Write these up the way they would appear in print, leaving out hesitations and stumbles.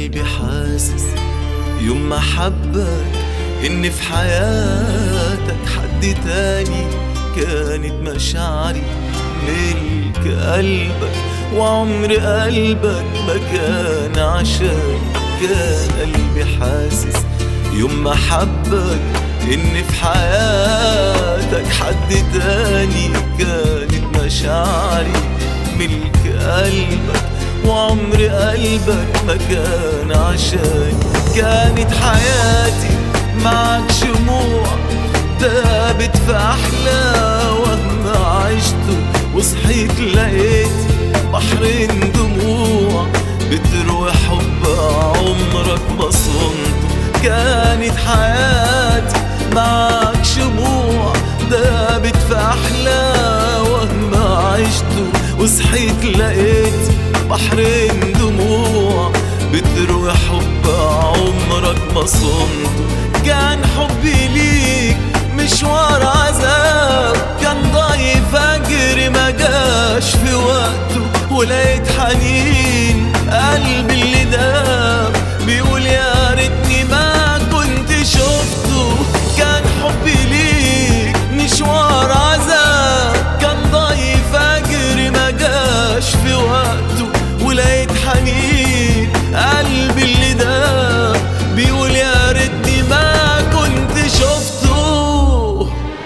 قلبي حاسس يوم ما حبك إن في حياتك حد تاني، كانت مشاعري ملك قلبك وعمر قلبك ما كان عشان. كان قلبي حاسس يوم ما حبك إن في حياتك حد تاني، كانت مشاعري ملك قلبك وعمر قلبك ما كان عشان. كانت حياتي معك شموع دابت في أحلى وهم عشته، وصحيت لقيت بحرين دموع بتروي حب عمرك ما صنته. كانت حياتي معك شموع دابت في أحلى وهم عشته، وصحيت لقيت بحرين دموع بتروي حب عمرك ما صنته. كان حبي ليك مشوار عذاب، كان ضايع فجر ما جاش في وقته، ولقيت حنين قلبي اللي داب بيقول يا ريتني ما كنت شفته. كان حبي ليك مشوار عذاب، كان ضايع فجر ما جاش في وقته، ولقيت حنين قلبي اللي داب بيقول يا ريتني ما كنت شفته.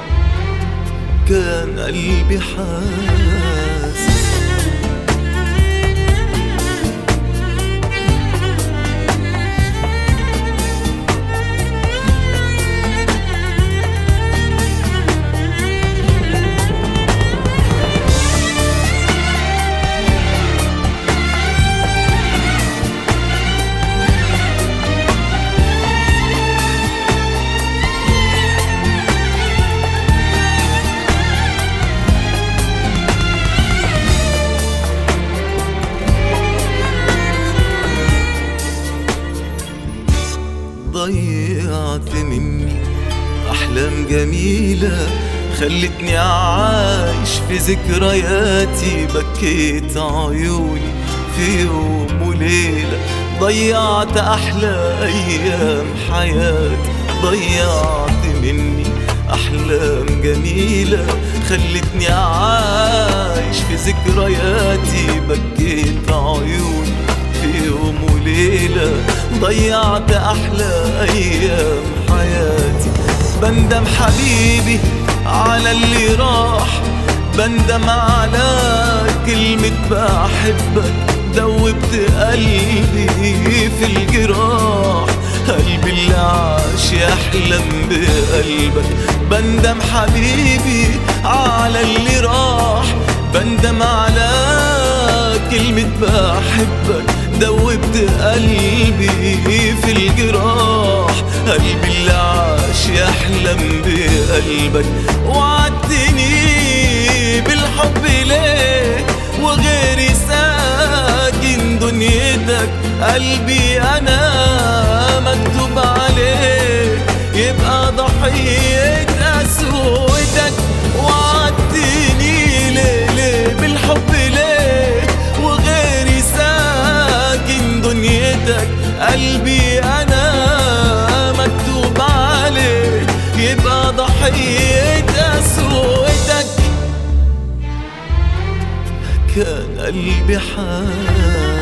كان قلبي حاسس ضيعت مني أحلام جميلة خلتني عايش في ذكرياتي. بكيت عيوني في يوم وليلة، ضيعت أحلى أيام حياتي. ضيعت مني أحلام جميلة خلتني عايش في ذكرياتي. بكيت عيوني في يوم وليلة، ضيعت أحلى أيام حياتي. بندم حبيبي على اللي راح، بندم على كلمة بحبك، دوبت قلبي في الجراح. قلبي اللي عاش يحلم بقلبك. بندم حبيبي على اللي راح، بندم على كلمة بحبك، دوبت قلبي في الجراح. قلبي اللي عاش يحلم بقلبك. وعدتني بالحب ليه وغيري ساكن دنيتك، قلبي أنا مكتوب عليه يبقى ضحية قسوتك. وعدتني ليه بالحب ليه وغيري ساكن دنيتك، قلبي أنا مكتوب عليه يبقى ضحية قسوتك. كان قلبي حاسس